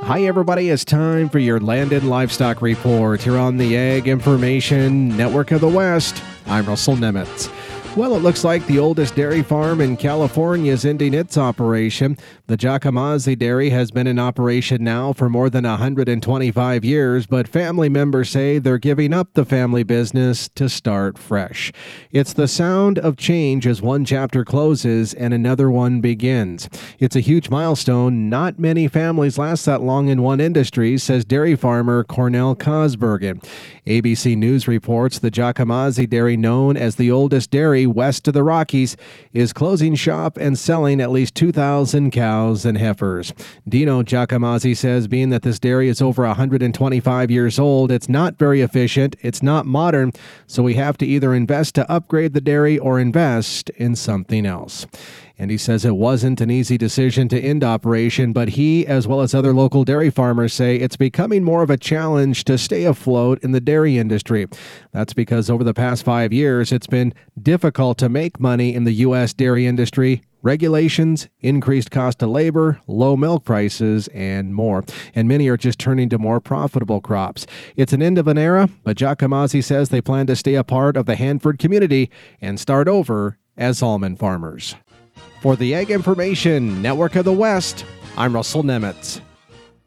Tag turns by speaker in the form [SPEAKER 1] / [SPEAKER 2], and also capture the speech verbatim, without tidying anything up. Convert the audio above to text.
[SPEAKER 1] Hi, everybody. It's time for your Land and Livestock Report here on the Ag Information Network of the West. I'm Russell Nemitz. Well, it looks like the oldest dairy farm in California is ending its operation. The Jacomazzi Dairy has been in operation now for more than one hundred twenty-five years, but family members say they're giving up the family business to start fresh. It's the sound of change as one chapter closes and another one begins. It's a huge milestone. Not many families last that long in one industry, says dairy farmer Cornell Cosbergen. A B C News reports the Jacomazzi Dairy, known as the oldest dairy west of the Rockies, is closing shop and selling at least two thousand cows and heifers. Dino Jacomazzi says being that this dairy is over one hundred twenty-five years old, it's not very efficient, it's not modern, so we have to either invest to upgrade the dairy or invest in something else. And he says it wasn't an easy decision to end operation, but he, as well as other local dairy farmers, say it's becoming more of a challenge to stay afloat in the dairy industry. That's because over the past five years, it's been difficult to make money in the U S dairy industry. Regulations, increased cost of labor, low milk prices, and more. And many are just turning to more profitable crops. It's an end of an era, but Jacomazzi says they plan to stay a part of the Hanford community and start over as almond farmers. For the Ag Information Network of the West, I'm Russell Nemitz.